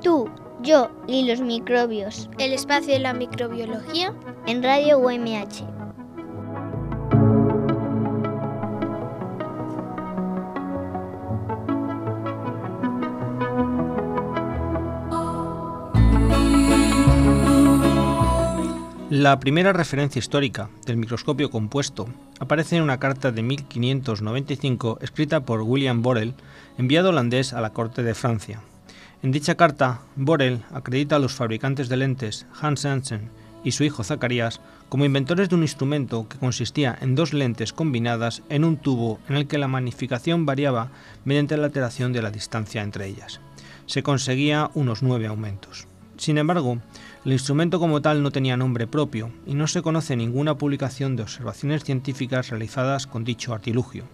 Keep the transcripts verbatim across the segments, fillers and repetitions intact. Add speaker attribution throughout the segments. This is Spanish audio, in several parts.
Speaker 1: Tú, yo y los microbios.
Speaker 2: El espacio de la microbiología
Speaker 1: en Radio U M H.
Speaker 3: La primera referencia histórica del microscopio compuesto aparece en una carta de mil quinientos noventa y cinco escrita por William Borel, enviado holandés a la corte de Francia. En dicha carta, Borel acredita a los fabricantes de lentes Hans Janssen y su hijo Zacarías como inventores de un instrumento que consistía en dos lentes combinadas en un tubo en el que la magnificación variaba mediante la alteración de la distancia entre ellas. Se conseguía unos nueve aumentos. Sin embargo, el instrumento como tal no tenía nombre propio y no se conoce ninguna publicación de observaciones científicas realizadas con dicho artilugio.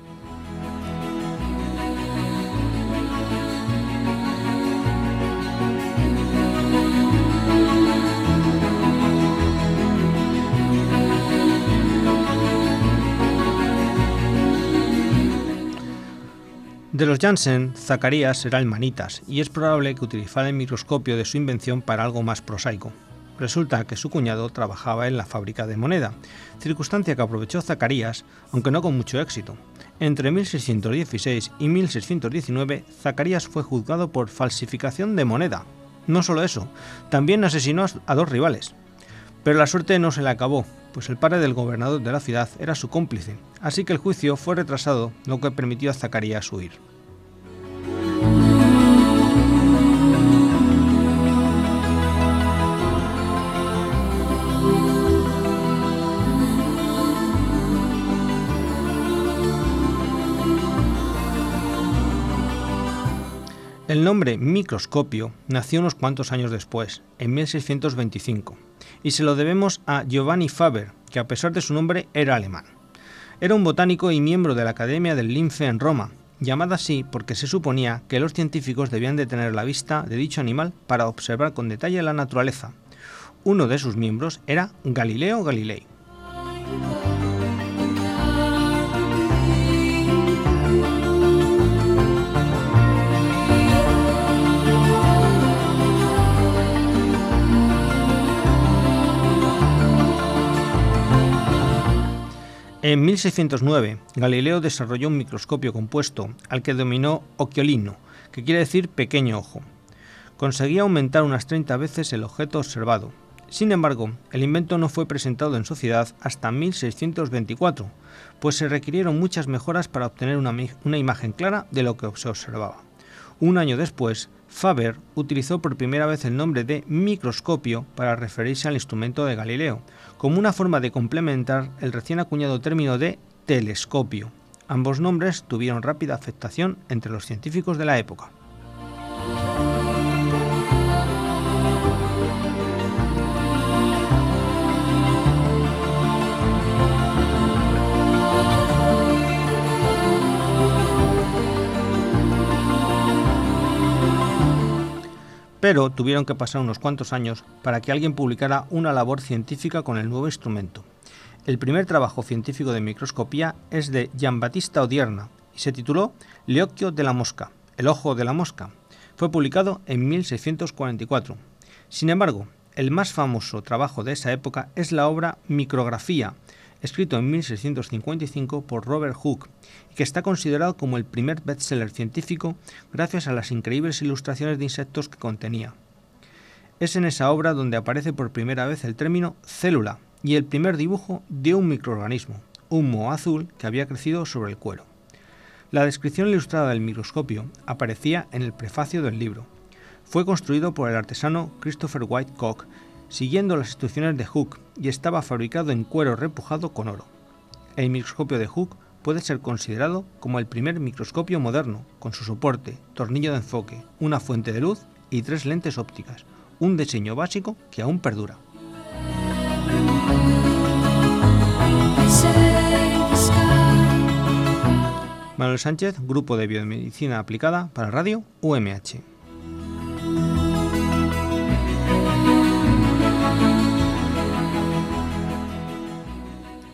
Speaker 3: De los Janssen, Zacarías era el manitas, y es probable que utilizara el microscopio de su invención para algo más prosaico. Resulta que su cuñado trabajaba en la fábrica de moneda, circunstancia que aprovechó Zacarías, aunque no con mucho éxito. Entre mil seiscientos dieciséis y mil seiscientos diecinueve, Zacarías fue juzgado por falsificación de moneda. No solo eso, también asesinó a dos rivales. Pero la suerte no se le acabó, pues el padre del gobernador de la ciudad era su cómplice, así que el juicio fue retrasado, lo que permitió a Zacarías huir. El nombre microscopio nació unos cuantos años después, en mil seiscientos veinticinco, y se lo debemos a Giovanni Faber, que a pesar de su nombre era alemán. Era un botánico y miembro de la Academia del Linfe en Roma, llamada así porque se suponía que los científicos debían de tener la vista de dicho animal para observar con detalle la naturaleza. Uno de sus miembros era Galileo Galilei. En mil seiscientos nueve, Galileo desarrolló un microscopio compuesto, al que denominó occhiolino, que quiere decir pequeño ojo. Conseguía aumentar unas treinta veces el objeto observado. Sin embargo, el invento no fue presentado en sociedad hasta mil seiscientos veinticuatro, pues se requirieron muchas mejoras para obtener una, una imagen clara de lo que se observaba. Un año después, Faber utilizó por primera vez el nombre de microscopio para referirse al instrumento de Galileo, como una forma de complementar el recién acuñado término de telescopio. Ambos nombres tuvieron rápida aceptación entre los científicos de la época. Pero tuvieron que pasar unos cuantos años para que alguien publicara una labor científica con el nuevo instrumento. El primer trabajo científico de microscopía es de Giambattista Odierna y se tituló L'occhio della mosca, el ojo de la mosca. Fue publicado en mil seiscientos cuarenta y cuatro. Sin embargo, el más famoso trabajo de esa época es la obra Micrografía, escrito en mil seiscientos cincuenta y cinco por Robert Hooke, y que está considerado como el primer bestseller científico gracias a las increíbles ilustraciones de insectos que contenía. Es en esa obra donde aparece por primera vez el término célula y el primer dibujo de un microorganismo, un moho azul que había crecido sobre el cuero. La descripción ilustrada del microscopio aparecía en el prefacio del libro. Fue construido por el artesano Christopher White Koch, siguiendo las instrucciones de Hooke, y estaba fabricado en cuero repujado con oro. El microscopio de Hooke puede ser considerado como el primer microscopio moderno, con su soporte, tornillo de enfoque, una fuente de luz y tres lentes ópticas, un diseño básico que aún perdura. Manuel Sánchez, Grupo de Biomedicina Aplicada para Radio U M H.